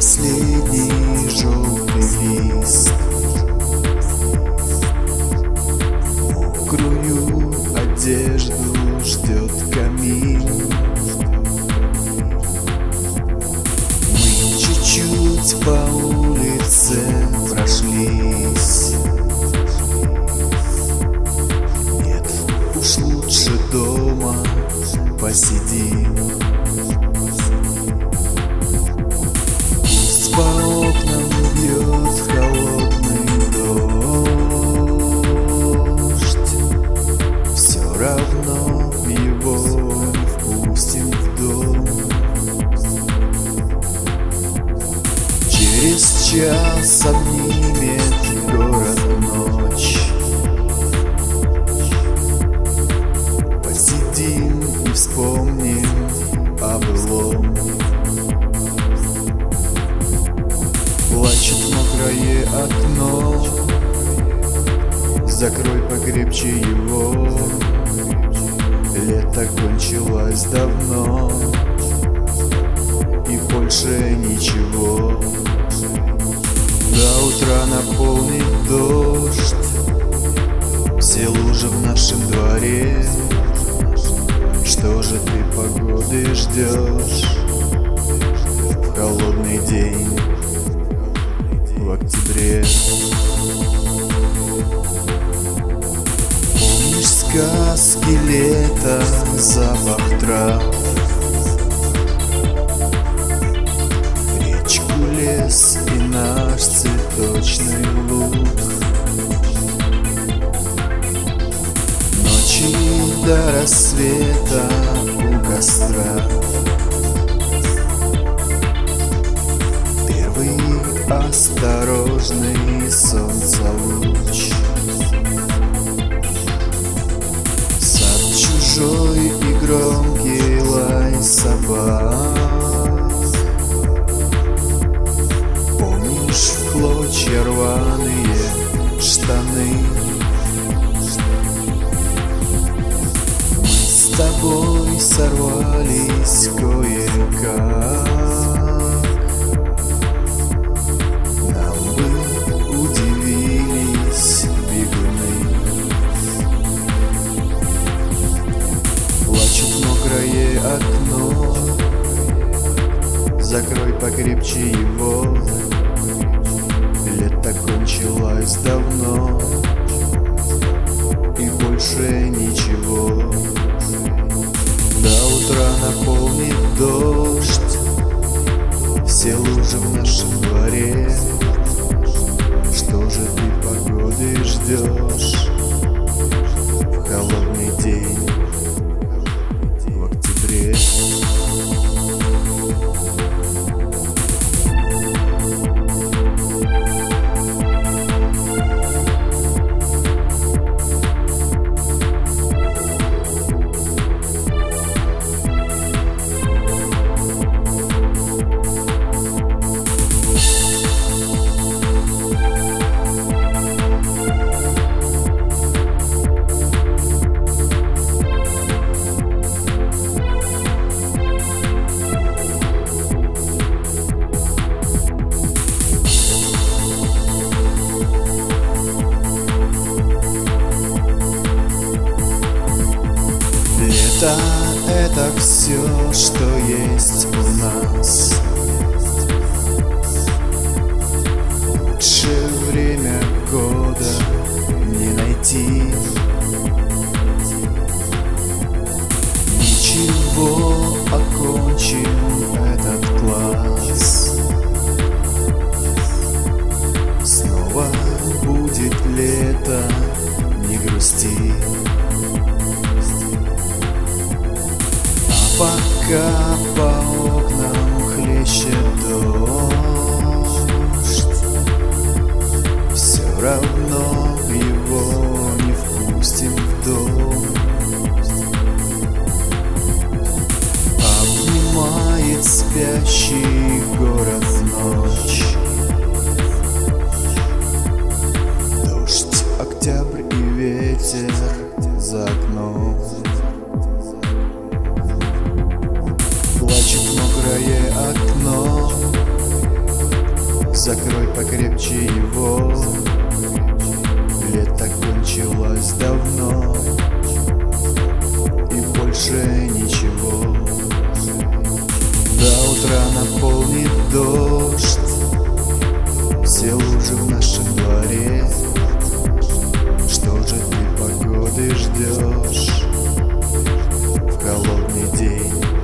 последний желтый лист. Мокрую одежду ждет камин. Мы чуть-чуть по улице прошлись. Нет, уж лучше дома посидим. Пусть по окнам бьет холодный дождь, все равно его не впустим в дом. Через час обнимет город ночь. Посидим и вспомним о былом. Плачет мокрое окно, закрой покрепче его. Лето кончилось давно, и больше ничего. До утра наполнит дождь все лужи в нашем дворе. Что же ты погоды ждешь в холодный день в октябре? Помнишь сказки лета, запах трав, речку, лес и наш цветочный луг? Ночи до рассвета у костра, первый осторожный солнцелуч. Сад чужой и громкий лай собак. Помнишь в клочья рваные штаны? Мы с тобой сорвались кое-как. Нам бы удивились бегуны. Плачет мокрое окно, закрой покрепче его. Лето кончилось давно, и больше ничего. До утра наполнит дождь все лужи в нашем дворе. Что же ты погоды ждешь в холодный день в октябре? Это все, что есть у нас. Лучшее время года не найти. Ничего, окончим этот класс. Снова будет лето, не грусти. Пока по окнам хлещет дождь, все равно его не впустим в дом. Обнимает спящий город ночь. Дождь, октябрь и ветер за окном. Плачет мокрое окно, покрепче его. Лето кончилось давно, и больше ничего. До утра наполнит дождь все лужи в нашем дворе. Что же ты погоды ждешь в холодный день?